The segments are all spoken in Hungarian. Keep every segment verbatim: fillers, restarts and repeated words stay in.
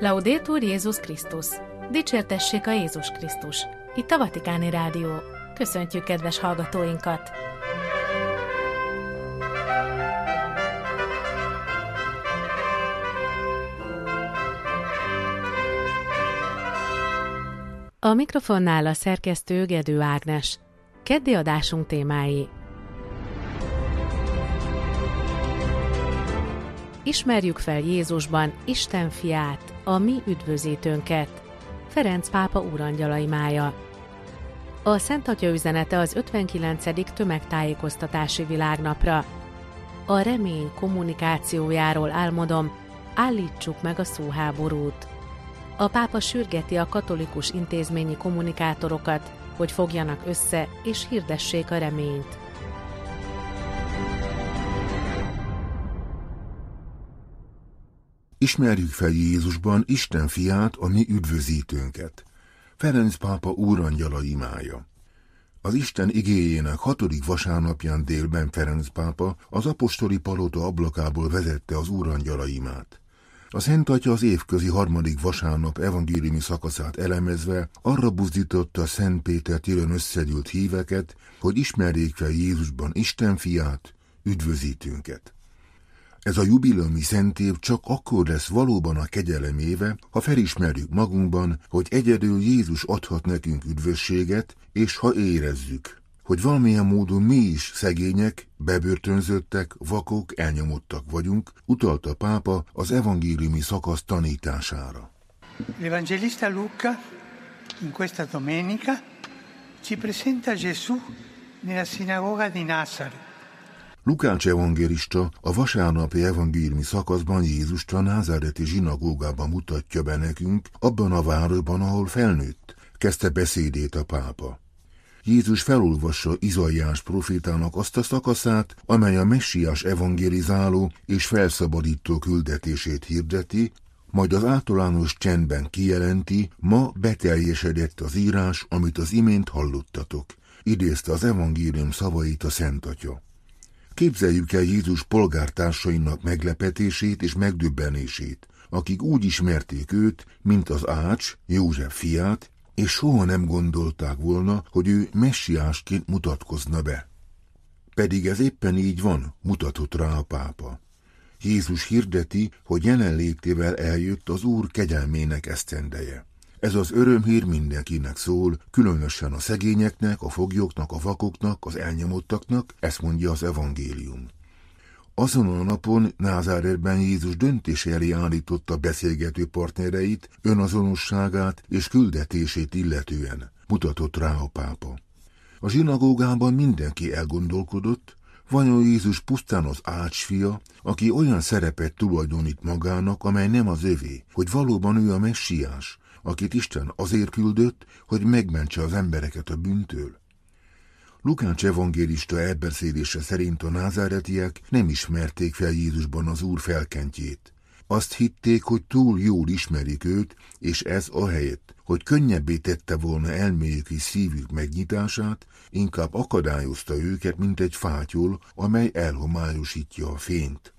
Laudetur Jézus Krisztus! Dicsértessék a Jézus Krisztus! Itt a Vatikáni Rádió. Köszöntjük kedves hallgatóinkat! A mikrofonnál a szerkesztő Gedő Ágnes. Keddi adásunk témái: ismerjük fel Jézusban Isten fiát, a mi üdvözítőnket, Ferenc pápa úrangyalai mája. A Szent Atya üzenete az ötvenkilencedik tömegtájékoztatási világnapra. A remény kommunikációjáról álmodom, állítsuk meg a szóháborút. A pápa sürgeti a katolikus intézményi kommunikátorokat, hogy fogjanak össze és hirdessék a reményt. Ismerjük fel Jézusban Isten fiát, a mi üdvözítőnket. Ferenc pápa úrangyala imája. Az Isten igéjének hatodik vasárnapján délben Ferenc pápa az apostoli palota ablakából vezette az úrangyala imát. A Szent Atya az évközi harmadik vasárnap evangéliumi szakaszát elemezve arra buzdította Szent Péter téren összegyűlt híveket, hogy ismerjék fel Jézusban Isten fiát, üdvözítőnket. Ez a jubileumi szentév csak akkor lesz valóban a kegyelem éve, ha felismerjük magunkban, hogy egyedül Jézus adhat nekünk üdvösséget, és ha érezzük, hogy valamilyen módon mi is szegények, bebörtönzöttek, vakok, elnyomottak vagyunk, utalta a pápa az evangéliumi szakasz tanítására. L'Evangelista Luca in questa domenica ci presenta Gesù nella sinagoga di Nazaret. Lukács evangélista a vasárnapi evangéliumi szakaszban Jézust a názáreti zsinagógában mutatja be nekünk, abban a városban, ahol felnőtt, kezdte beszédét a pápa. Jézus felolvassa Izaiás profétának azt a szakaszát, amely a messiás evangélizáló és felszabadító küldetését hirdeti, majd az általános csendben kijelenti, ma beteljesedett az írás, amit az imént hallottatok. Idézte az evangélium szavait a Szent Atya. Képzeljük el Jézus polgártársainak meglepetését és megdöbbenését, akik úgy ismerték őt, mint az ács, József fiát, és soha nem gondolták volna, hogy ő messiásként mutatkozna be. Pedig ez éppen így van, mutatott rá a pápa. Jézus hirdeti, hogy jelenlétével eljött az Úr kegyelmének esztendeje. Ez az örömhír mindenkinek szól, különösen a szegényeknek, a foglyoknak, a vakoknak, az elnyomottaknak, ezt mondja az evangélium. Azon a napon Názáretben Jézus döntés elé állította beszélgető partnereit, önazonosságát és küldetését illetően, mutatott rá a pápa. A zsinagógában mindenki elgondolkodott, vajon Jézus pusztán az ács fia, aki olyan szerepet tulajdonít magának, amely nem az övé, hogy valóban ő a messiás, akit Isten azért küldött, hogy megmentse az embereket a bűntől. Lukács evangélista elbeszélése szerint a názáretiek nem ismerték fel Jézusban az Úr felkentjét. Azt hitték, hogy túl jól ismerik őt, és ez ahelyett, hogy könnyebbé tette volna elméjük és szívük megnyitását, inkább akadályozta őket, mint egy fátyol, amely elhomályosítja a fényt.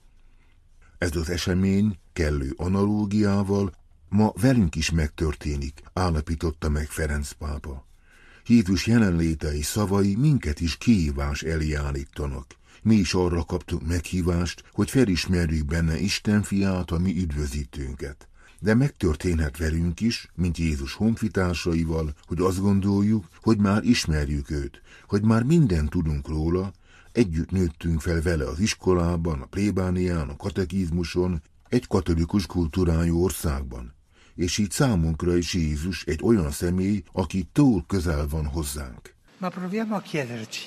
Ez az esemény kellő analógiával ma velünk is megtörténik, állapította meg Ferenc pápa. Jézus jelenléte és szavai minket is kihívás elé állítanak. Mi is arra kaptunk meghívást, hogy felismerjük benne Isten fiát, a mi üdvözítőnket. De megtörténhet velünk is, mint Jézus honfitársaival, hogy azt gondoljuk, hogy már ismerjük őt, hogy már mindent tudunk róla, együtt nőttünk fel vele az iskolában, a plébánián, a katekizmuson, egy katolikus kultúrájú országban. És így számunkra is Jézus egy olyan személy, aki túl közel van hozzánk. Ma proviamo a chiederci,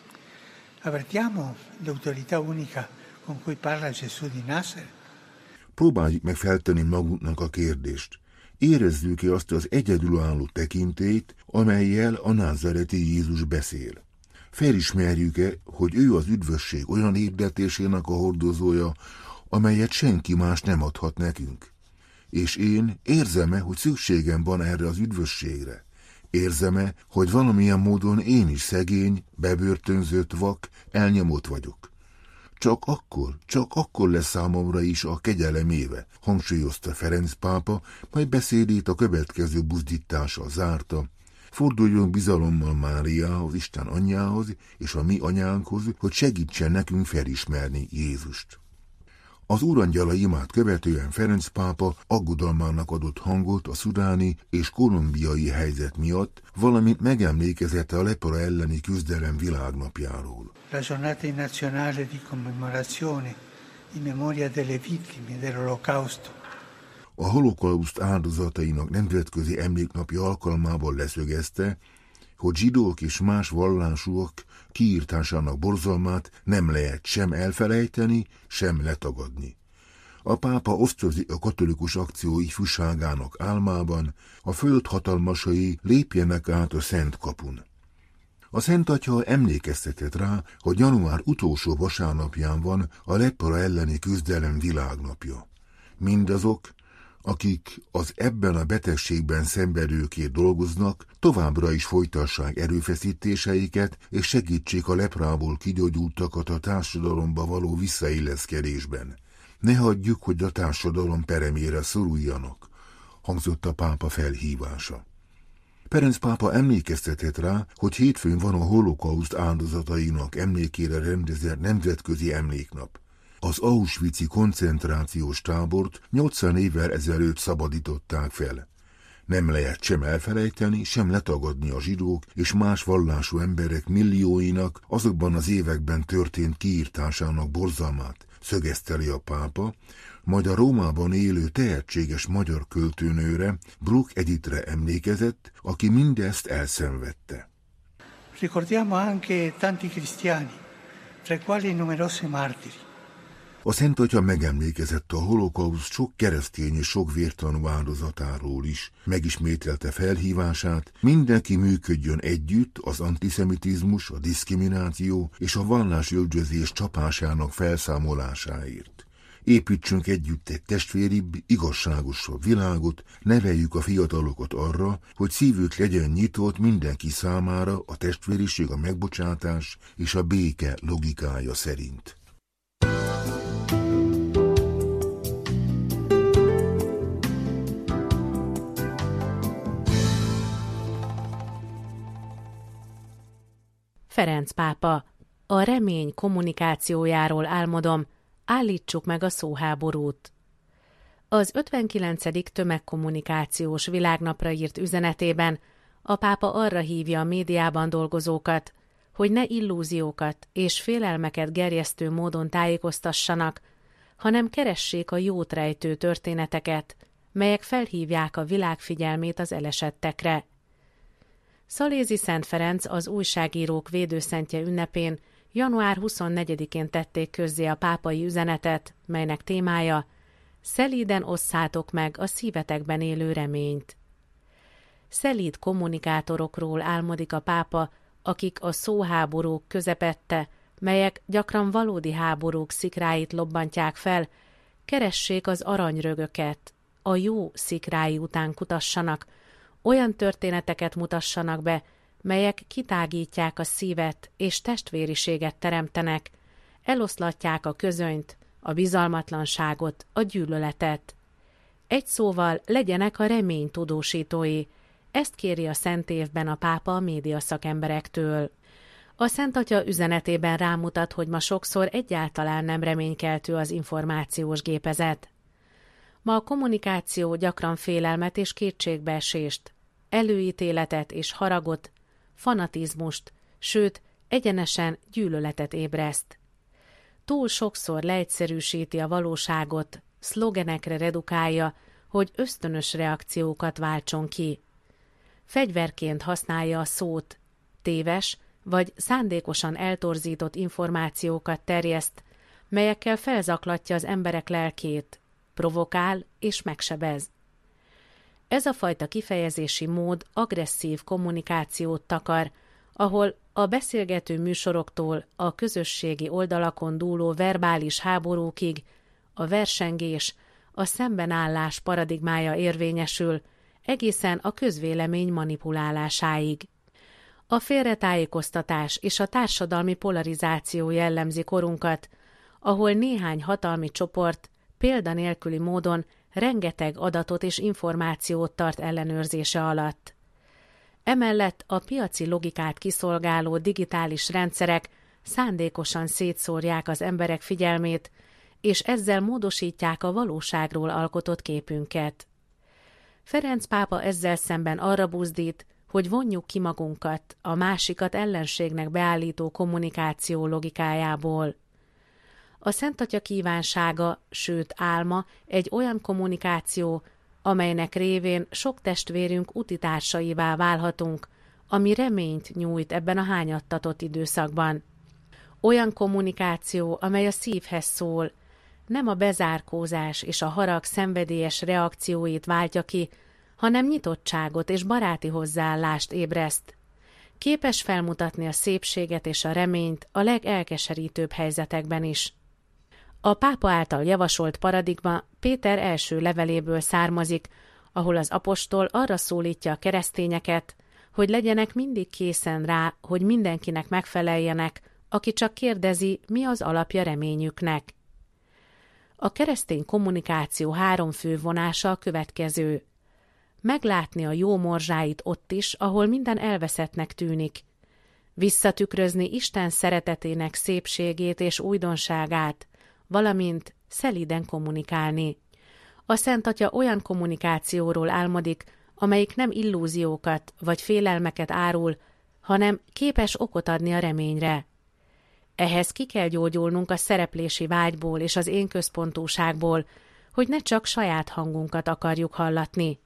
avvertiamo l'autorità unica con cui parla Gesù di Nazaret? Próbáljuk meg feltenni magunknak a kérdést. Érezzük-e azt az egyedülálló tekintélyt, amellyel a názáreti Jézus beszél? Felismerjük-e, hogy ő az üdvösség olyan hirdetésének a hordozója, amelyet senki más nem adhat nekünk? És én érzem-e, hogy szükségem van erre az üdvösségre? Érzem-e, hogy valamilyen módon én is szegény, bebörtönzött, vak, elnyomott vagyok? Csak akkor, csak akkor lesz számomra is a kegyelem éve, hangsúlyozta Ferenc pápa, majd beszédét a következő buzdítással zárta. Forduljon bizalommal Máriához, Isten anyjához és a mi anyánkhoz, hogy segítsen nekünk felismerni Jézust. Az úrangyala imát követően Ferenc pápa aggodalmának adott hangot a szudáni és kolumbiai helyzet miatt, valamint megemlékezett a lepra elleni küzdelem világnapjáról. La giornata nazionale di commemorazione in memoria delle vittime dell'Olocausto. A holokauszt áldozatainak nemzetközi emléknapja alkalmával leszögezte, hogy zsidók és más vallásúak kiírtásának borzalmát nem lehet sem elfelejteni, sem letagadni. A pápa osztozik a katolikus akció ifjúságának álmában, a föld hatalmasai lépjenek át a Szent kapun. A Szent Atya emlékeztetett rá, hogy január utolsó vasárnapján van a lepra elleni küzdelem világnapja. Mindazok, akik az ebben a betegségben szenvedőkért dolgoznak, továbbra is folytassák erőfeszítéseiket, és segítsék a leprából kigyógyultakat a társadalomba való visszailleszkedésben. Ne hagyjuk, hogy a társadalom peremére szoruljanak, hangzott a pápa felhívása. Ferenc pápa emlékeztetett rá, hogy hétfőn van a holokauszt áldozatainak emlékére rendezett nemzetközi emléknap. Az auschwitzi koncentrációs tábort nyolcvan évvel ezelőtt szabadították fel. Nem lehet sem elfelejteni, sem letagadni a zsidók és más vallású emberek millióinak azokban az években történt kiírtásának borzalmát, szögeszteli a pápa, majd a Rómában élő tehetséges magyar költőnőre, Bruck Editre emlékezett, aki mindezt elszenvedte. Ricordiamo anche tanti cristiani, tra i quali numerosi martiri. A Szent Atya megemlékezett a holokauszt sok keresztény és sok vértanú áldozatáról is, megismételte felhívását, mindenki működjön együtt az antiszemitizmus, a diszkrimináció és a vallásüldözés csapásának felszámolásáért. Építsünk együtt egy testvéribb, igazságosabb világot, neveljük a fiatalokat arra, hogy szívük legyen nyitott mindenki számára a testvériség, a megbocsátás és a béke logikája szerint. Ferenc pápa, a remény kommunikációjáról álmodom, állítsuk meg a szóháborút. Az ötvenkilencedik tömegkommunikációs világnapra írt üzenetében a pápa arra hívja a médiában dolgozókat, hogy ne illúziókat és félelmeket gerjesztő módon tájékoztassanak, hanem keressék a jót rejtő történeteket, melyek felhívják a világ figyelmét az elesettekre. Szalézi Szent Ferenc az újságírók védőszentje ünnepén január huszonnegyedikén tették közzé a pápai üzenetet, melynek témája: szelíden osszátok meg a szívetekben élő reményt. Szelíd kommunikátorokról álmodik a pápa, akik a szóháborúk közepette, melyek gyakran valódi háborúk szikráit lobbantják fel, keressék az aranyrögöket, a jó szikrái után kutassanak, olyan történeteket mutassanak be, melyek kitágítják a szívet és testvériséget teremtenek, eloszlatják a közönyt, a bizalmatlanságot, a gyűlöletet. Egy szóval legyenek a remény tudósítói, ezt kéri a Szent Évben a pápa a média szakemberektől. A Szent Atya üzenetében rámutat, hogy ma sokszor egyáltalán nem reménykeltő az információs gépezet. Ma a kommunikáció gyakran félelmet és kétségbeesést, előítéletet és haragot, fanatizmust, sőt, egyenesen gyűlöletet ébreszt. Túl sokszor leegyszerűsíti a valóságot, szlogenekre redukálja, hogy ösztönös reakciókat váltson ki. Fegyverként használja a szót, téves vagy szándékosan eltorzított információkat terjeszt, melyekkel felzaklatja az emberek lelkét, provokál és megsebez. Ez a fajta kifejezési mód agresszív kommunikációt takar, ahol a beszélgető műsoroktól a közösségi oldalakon dúló verbális háborúkig a versengés, a szembenállás paradigmája érvényesül, egészen a közvélemény manipulálásáig. A félretájékoztatás és a társadalmi polarizáció jellemzi korunkat, ahol néhány hatalmi csoport példanélküli módon rengeteg adatot és információt tart ellenőrzése alatt. Emellett a piaci logikát kiszolgáló digitális rendszerek szándékosan szétszórják az emberek figyelmét, és ezzel módosítják a valóságról alkotott képünket. Ferenc pápa ezzel szemben arra buzdít, hogy vonjuk ki magunkat a másikat ellenségnek beállító kommunikáció logikájából. A Szent Atya kívánsága, sőt álma egy olyan kommunikáció, amelynek révén sok testvérünk utitársaivá válhatunk, ami reményt nyújt ebben a hányattatott időszakban. Olyan kommunikáció, amely a szívhez szól, nem a bezárkózás és a harag szenvedélyes reakcióit váltja ki, hanem nyitottságot és baráti hozzáállást ébreszt. Képes felmutatni a szépséget és a reményt a legelkeserítőbb helyzetekben is. A pápa által javasolt paradigma Péter első leveléből származik, ahol az apostol arra szólítja a keresztényeket, hogy legyenek mindig készen rá, hogy mindenkinek megfeleljenek, aki csak kérdezi, mi az alapja reményüknek. A keresztény kommunikáció három fő vonása a következő. Meglátni a jó morzsáit ott is, ahol minden elveszettnek tűnik. Visszatükrözni Isten szeretetének szépségét és újdonságát, valamint szelíden kommunikálni. A Szent Atya olyan kommunikációról álmodik, amelyik nem illúziókat vagy félelmeket árul, hanem képes okot adni a reményre. Ehhez ki kell gyógyulnunk a szereplési vágyból és az én központúságból, hogy ne csak saját hangunkat akarjuk hallatni.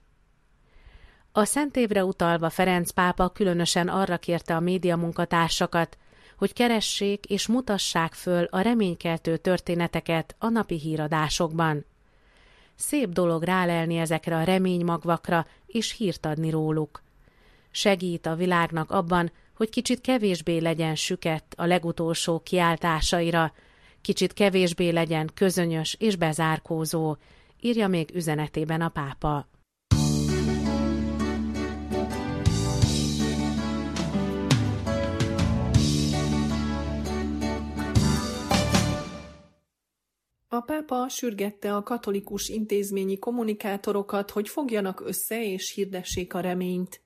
A Szent Évre utalva Ferenc pápa különösen arra kérte a médiamunkatársakat, hogy keressék és mutassák föl a reménykeltő történeteket a napi híradásokban. Szép dolog rálelni ezekre a reménymagvakra és hírt adni róluk. Segít a világnak abban, hogy kicsit kevésbé legyen sükett a legutolsó kiáltásaira, kicsit kevésbé legyen közönyös és bezárkózó, írja még üzenetében a pápa. A pápa sürgette a katolikus intézményi kommunikátorokat, hogy fogjanak össze és hirdessék a reményt.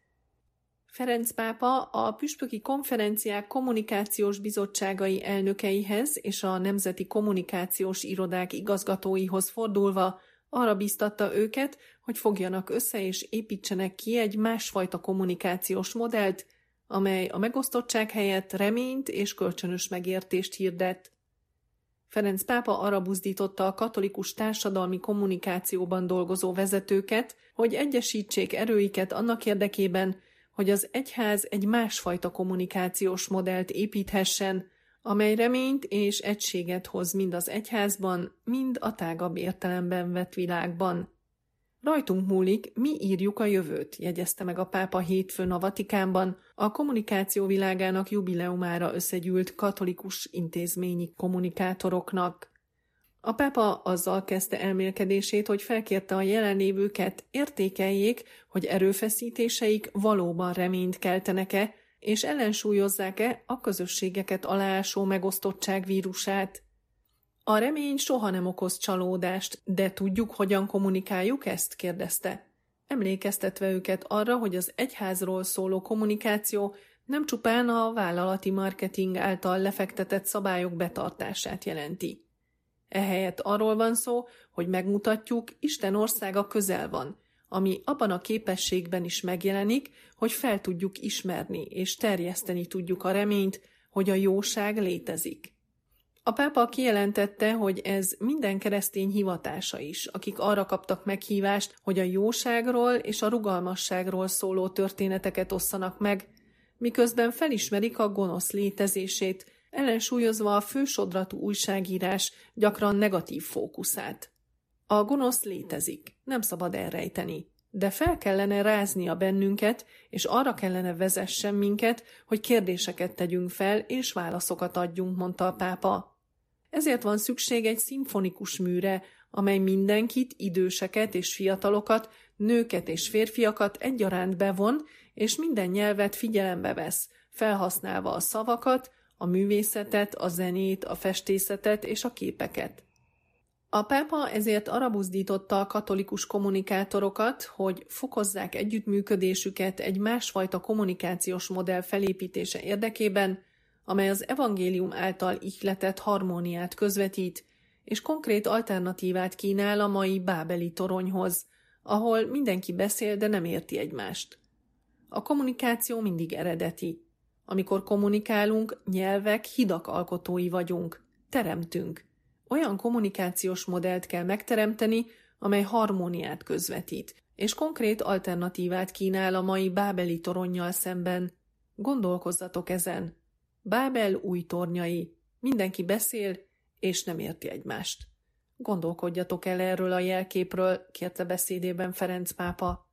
Ferenc pápa a püspöki konferenciák kommunikációs bizottságai elnökeihez és a nemzeti kommunikációs irodák igazgatóihoz fordulva arra bíztatta őket, hogy fogjanak össze és építsenek ki egy másfajta kommunikációs modellt, amely a megosztottság helyett reményt és kölcsönös megértést hirdet. Ferenc pápa arra buzdította a katolikus társadalmi kommunikációban dolgozó vezetőket, hogy egyesítsék erőiket annak érdekében, hogy az egyház egy másfajta kommunikációs modellt építhessen, amely reményt és egységet hoz mind az egyházban, mind a tágabb értelemben vett világban. Rajtunk múlik, mi írjuk a jövőt, jegyezte meg a pápa hétfőn a Vatikánban a kommunikáció világának jubileumára összegyűlt katolikus intézményi kommunikátoroknak. A pápa azzal kezdte elmélkedését, hogy felkérte a jelenlévőket, értékeljék, hogy erőfeszítéseik valóban reményt keltenek-e, és ellensúlyozzák-e a közösségeket aláásó megosztottság vírusát. A remény soha nem okoz csalódást, de tudjuk, hogyan kommunikáljuk ezt? Kérdezte. Emlékeztetve őket arra, hogy az egyházról szóló kommunikáció nem csupán a vállalati marketing által lefektetett szabályok betartását jelenti. Ehelyett arról van szó, hogy megmutatjuk, Isten országa közel van, ami abban a képességben is megjelenik, hogy fel tudjuk ismerni és terjeszteni tudjuk a reményt, hogy a jóság létezik. A pápa kijelentette, hogy ez minden keresztény hivatása is, akik arra kaptak meghívást, hogy a jóságról és a rugalmasságról szóló történeteket osszanak meg, miközben felismerik a gonosz létezését, ellensúlyozva a fősodratú újságírás gyakran negatív fókuszát. A gonosz létezik, nem szabad elrejteni, de fel kellene ráznia bennünket, és arra kellene vezessen minket, hogy kérdéseket tegyünk fel, és válaszokat adjunk, mondta a pápa. Ezért van szükség egy szimfonikus műre, amely mindenkit, időseket és fiatalokat, nőket és férfiakat egyaránt bevon, és minden nyelvet figyelembe vesz, felhasználva a szavakat, a a művészetet, a zenét, a festészetet és a képeket. A pápa ezért arra buzdította a katolikus kommunikátorokat, hogy fokozzák együttműködésüket egy másfajta kommunikációs modell felépítése érdekében, amely az evangélium által ihletett harmóniát közvetít, és konkrét alternatívát kínál a mai bábeli toronyhoz, ahol mindenki beszél, de nem érti egymást. A kommunikáció mindig eredeti. Amikor kommunikálunk, nyelvek, hidak alkotói vagyunk, teremtünk. Olyan kommunikációs modellt kell megteremteni, amely harmóniát közvetít, és konkrét alternatívát kínál a mai bábeli toronnyal szemben. Gondolkozzatok ezen. Bábel új tornyai. Mindenki beszél, és nem érti egymást. Gondolkodjatok el erről a jelképről, kérte beszédében Ferenc pápa.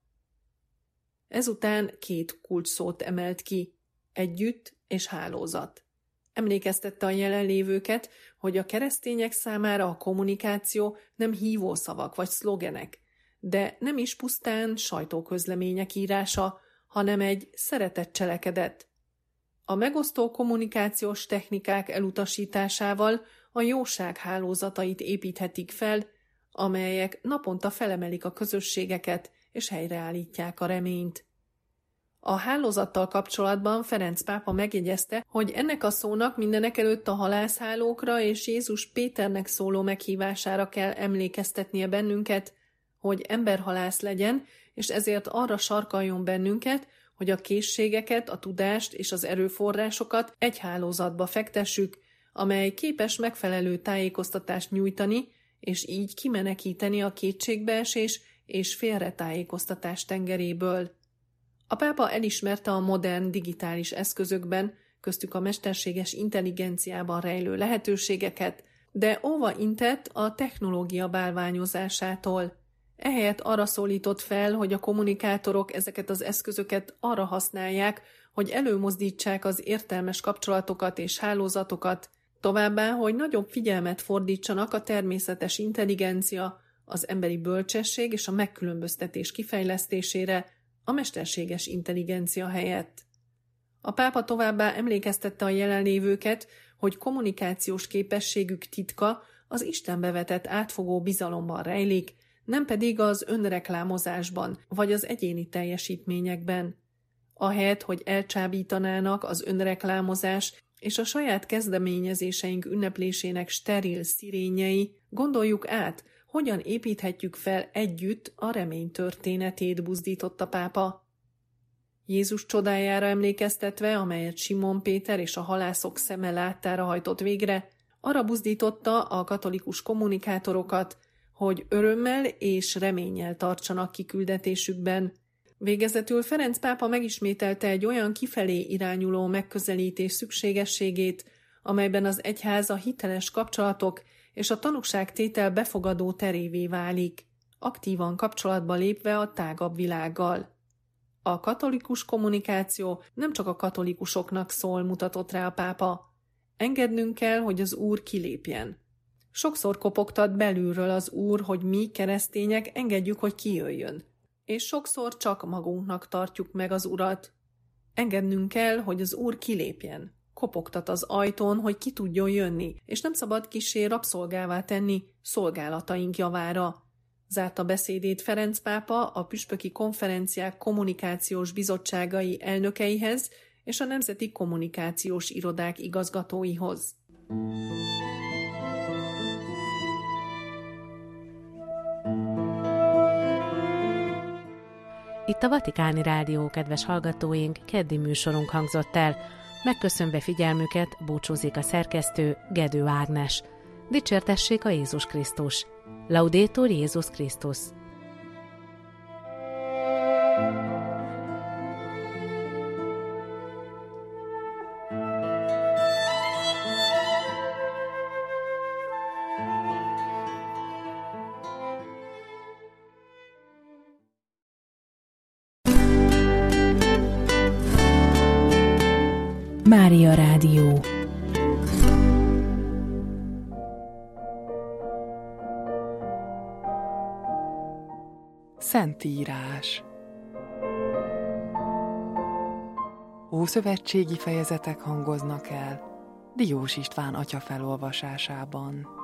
Ezután két kulcsszót emelt ki, együtt és hálózat. Emlékeztette a jelenlévőket, hogy a keresztények számára a kommunikáció nem hívószavak vagy szlogenek, de nem is pusztán sajtóközlemények írása, hanem egy szeretett cselekedet. A megosztó kommunikációs technikák elutasításával a jóság hálózatait építhetik fel, amelyek naponta felemelik a közösségeket és helyreállítják a reményt. A hálózattal kapcsolatban Ferenc pápa megjegyezte, hogy ennek a szónak mindenekelőtt a halászhálókra és Jézus Péternek szóló meghívására kell emlékeztetnie bennünket, hogy emberhalász legyen, és ezért arra sarkaljon bennünket, hogy a készségeket, a tudást és az erőforrásokat egy hálózatba fektessük, amely képes megfelelő tájékoztatást nyújtani, és így kimenekíteni a kétségbeesés és félretájékoztatás tengeréből. A pápa elismerte a modern digitális eszközökben, köztük a mesterséges intelligenciában rejlő lehetőségeket, de óva intett a technológia bálványozásától. Ehelyett arra szólított fel, hogy a kommunikátorok ezeket az eszközöket arra használják, hogy előmozdítsák az értelmes kapcsolatokat és hálózatokat, továbbá, hogy nagyobb figyelmet fordítsanak a természetes intelligencia, az emberi bölcsesség és a megkülönböztetés kifejlesztésére, a mesterséges intelligencia helyett. A pápa továbbá emlékeztette a jelenlévőket, hogy kommunikációs képességük titka az Istenbe vetett átfogó bizalomban rejlik, nem pedig az önreklámozásban vagy az egyéni teljesítményekben. Ahelyett, hogy elcsábítanának az önreklámozás és a saját kezdeményezéseink ünneplésének steril szirényei, gondoljuk át, hogyan építhetjük fel együtt a remény történetét, buzdított a pápa. Jézus csodájára emlékeztetve, amelyet Simon Péter és a halászok szeme láttára hajtott végre, arra buzdította a katolikus kommunikátorokat, hogy örömmel és reménnyel tartsanak kiküldetésükben. Végezetül Ferenc pápa megismételte egy olyan kifelé irányuló megközelítés szükségességét, amelyben az egyház a hiteles kapcsolatok és a tanúságtétel befogadó terévé válik, aktívan kapcsolatba lépve a tágabb világgal. A katolikus kommunikáció nem csak a katolikusoknak szól, mutatott rá a pápa. Engednünk kell, hogy az Úr kilépjen. Sokszor kopogtat belülről az Úr, hogy mi, keresztények, engedjük, hogy kijöjjön. És sokszor csak magunknak tartjuk meg az Urat. Engednünk kell, hogy az Úr kilépjen. Kopogtat az ajtón, hogy ki tudjon jönni, és nem szabad kissé rabszolgává tenni szolgálataink javára. Zárta beszédét Ferenc pápa a püspöki konferenciák kommunikációs bizottságai elnökeihez és a nemzeti kommunikációs irodák igazgatóihoz. Itt a Vatikáni Rádió, kedves hallgatóink, keddi műsorunk hangzott el. Megköszönve figyelmüket búcsúzik a szerkesztő, Gedő Ágnes. Dicsértessék a Jézus Krisztus! Laudetur Jézus Krisztus! Mária Rádió. Szentírás. Ószövetségi fejezetek hangoznak el. Diós István atya felolvasásában.